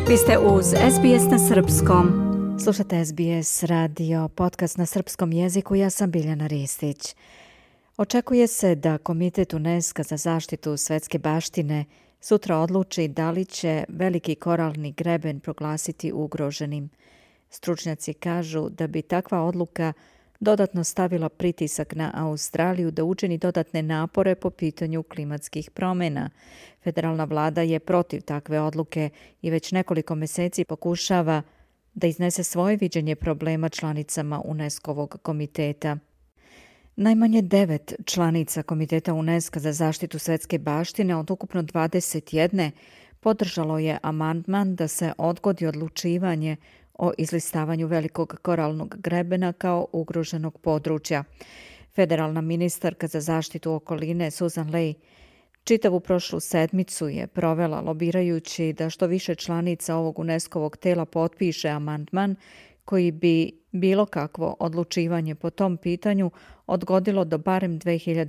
Vi ste uz SBS na srpskom. Slušate SBS radio, podcast na srpskom jeziku. Ja sam Biljana Ristić. Očekuje se da Komitet UNESCO za zaštitu svetske baštine sutra odluči da li će veliki koralni greben proglasiti ugroženim. Stručnjaci kažu da bi takva odluka dodatno stavila pritisak na Australiju da učini dodatne napore po pitanju klimatskih promjena. Federalna vlada je protiv takve odluke i već nekoliko mjeseci pokušava da iznese svoje viđenje problema članicama UNESCO-vog komiteta. Najmanje 9 članica Komiteta UNESCO za zaštitu svetske baštine od ukupno 21 podržalo je amandman da se odgodi odlučivanje o izlistavanju velikog koralnog grebena kao ugroženog područja. Federalna ministarka za zaštitu okoline Susan Ley čitavu prošlu sedmicu je provela lobirajući da što više članica ovog UNESCO-vog tela potpiše amandman koji bi bilo kakvo odlučivanje po tom pitanju odgodilo do barem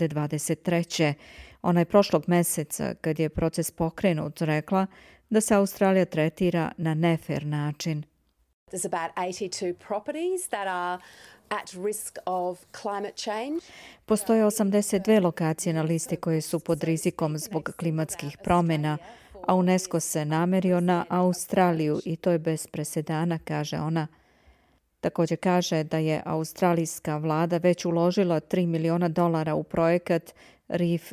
2023. Ona je prošlog meseca, kad je proces pokrenut, rekla da se Australija tretira na nefer način. There's about 82 properties that are at risk of climate change. Postoje 82 lokacije na listi koje su pod rizikom zbog klimatskih promjena, a UNESCO se namerio na Australiju i to je bez presedana, kaže ona. Također kaže da je australijska vlada već uložila $3 miliona u projekat Reef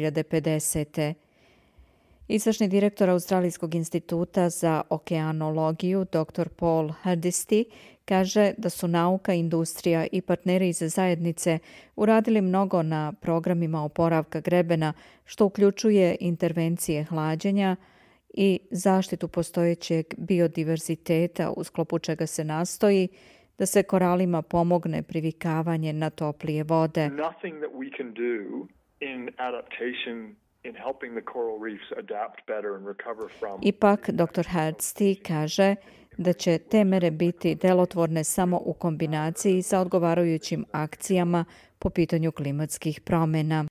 2050. Izvršni direktor Australijskog instituta za okeanologiju, dr. Paul Hardisty, kaže da su nauka, industrija i partneri iz zajednice uradili mnogo na programima oporavka grebena, što uključuje intervencije hlađenja i zaštitu postojećeg biodiverziteta, u sklopu čega se nastoji da se koralima pomogne privikavanje na toplije vode. Nothing that we can do in adaptation in helping the coral reefs adapt better and recover from. Ipak, dr. Hardisty kaže da će te mere biti delotvorne samo u kombinaciji sa odgovarajućim akcijama po pitanju klimatskih promjena.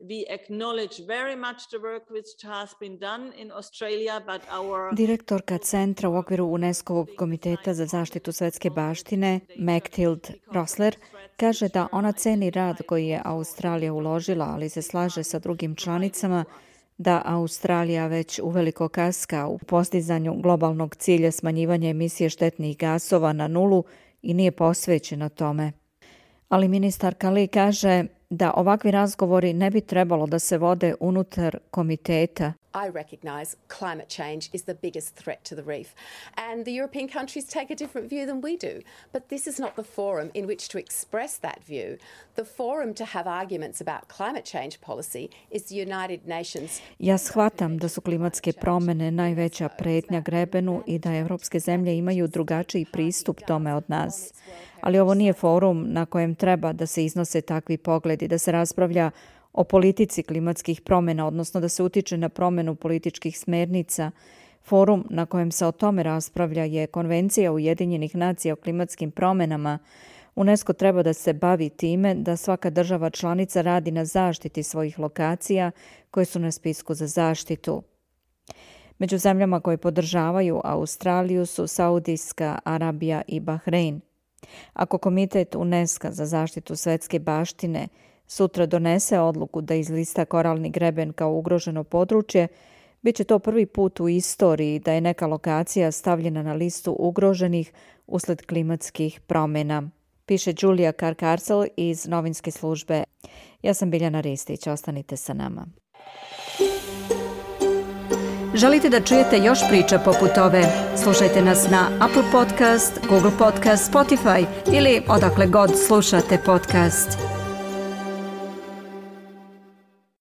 Direktorka centra u okviru UNESCO-vog komiteta za zaštitu svetske baštine, Mechthild Rossler, kaže da ona ceni rad koji je Australija uložila, ali se slaže sa drugim članicama da Australija već uveliko kaska u postizanju globalnog cilja smanjivanja emisije štetnih gasova na nulu i nije posvećena tome. Ali ministarka Lee kaže da ovakvi razgovori ne bi trebalo da se vode unutar komiteta. I recognize climate change is the biggest threat to the reef, and the European countries take a different view than we do. But this is not the forum in which to express that view. The forum to have arguments about climate change policy is the United Nations. Ja shvatam da su klimatske promjene najveća prijetnja grebenu i da evropske zemlje imaju drugačiji pristup tome od nas. Ali ovo nije forum na kojem treba da se iznose takvi pogledi, da se raspravlja o politici klimatskih promjena, odnosno da se utiče na promjenu političkih smernica. Forum na kojem se o tome raspravlja je Konvencija Ujedinjenih nacija o klimatskim promjenama. UNESCO treba da se bavi time da svaka država članica radi na zaštiti svojih lokacija koje su na spisku za zaštitu. Među zemljama koje podržavaju Australiju su Saudijska Arabija i Bahrein. Ako Komitet UNESCO za zaštitu svetske baštine sutra donese odluku da izlista koralni greben kao ugroženo područje, bit će to prvi put u istoriji da je neka lokacija stavljena na listu ugroženih usled klimatskih promjena. Piše Julia Carcarsel iz novinske službe. Ja sam Biljana Ristić, ostanite sa nama. Želite da čujete još priča poput ove? Slušajte nas na Apple Podcast, Google Podcast, Spotify ili odakle god slušate podcast.